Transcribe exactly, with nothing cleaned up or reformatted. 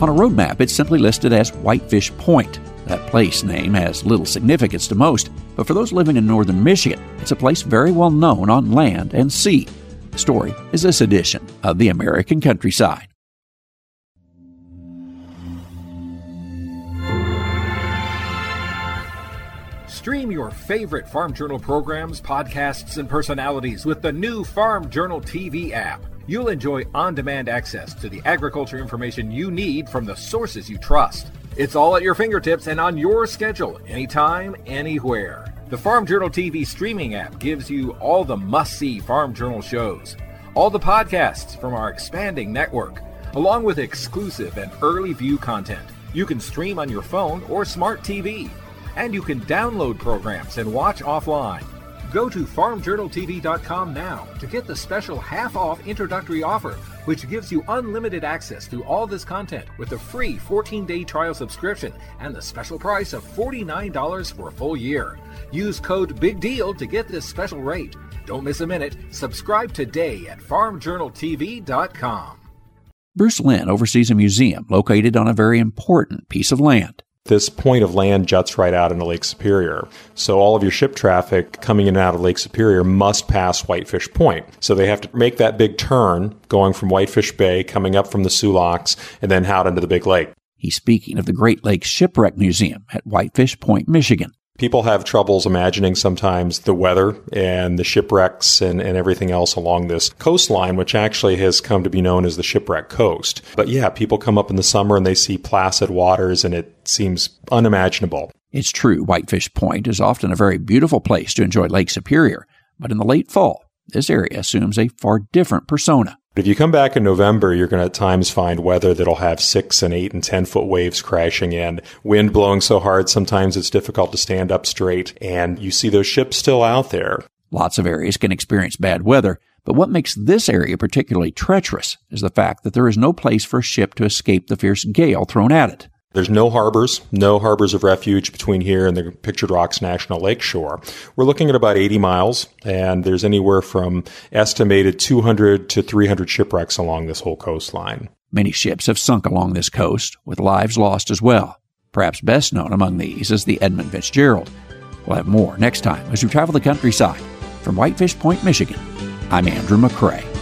On a road map, it's simply listed as Whitefish Point. That place name has little significance to most, but for those living in northern Michigan, it's a place very well known on land and sea. The story is this edition of the American Countryside. Stream your favorite Farm Journal programs, podcasts, and personalities with the new Farm Journal T V app. You'll enjoy on-demand access to the agriculture information you need from the sources you trust. It's all at your fingertips and on your schedule, anytime, anywhere. The Farm Journal T V streaming app gives you all the must-see Farm Journal shows, all the podcasts from our expanding network, along with exclusive and early view content. You can stream on your phone or smart T V. And you can download programs and watch offline. Go to farm journal t v dot com now to get the special half-off introductory offer, which gives you unlimited access to all this content with a free fourteen-day trial subscription and the special price of forty-nine dollars for a full year. Use code BIGDEAL to get this special rate. Don't miss a minute. Subscribe today at farm journal t v dot com. Bruce Lynn oversees a museum located on a very important piece of land. This point of land juts right out into Lake Superior. So all of your ship traffic coming in and out of Lake Superior must pass Whitefish Point. So they have to make that big turn going from Whitefish Bay, coming up from the Soo Locks, and then out into the big lake. He's speaking of the Great Lakes Shipwreck Museum at Whitefish Point, Michigan. People have troubles imagining sometimes the weather and the shipwrecks and, and everything else along this coastline, which actually has come to be known as the Shipwreck Coast. But yeah, people come up in the summer and they see placid waters and it seems unimaginable. It's true, Whitefish Point is often a very beautiful place to enjoy Lake Superior, but in the late fall, this area assumes a far different persona. If you come back in November, you're going to at times find weather that'll have six and eight and ten foot waves crashing in, wind blowing so hard sometimes it's difficult to stand up straight, and you see those ships still out there. Lots of areas can experience bad weather, but what makes this area particularly treacherous is the fact that there is no place for a ship to escape the fierce gale thrown at it. There's no harbors, no harbors of refuge between here and the Pictured Rocks National Lake Shore. We're looking at about eighty miles, and there's anywhere from estimated two hundred to three hundred shipwrecks along this whole coastline. Many ships have sunk along this coast, with lives lost as well. Perhaps best known among these is the Edmund Fitzgerald. We'll have more next time as we travel the countryside. From Whitefish Point, Michigan, I'm Andrew McCrae.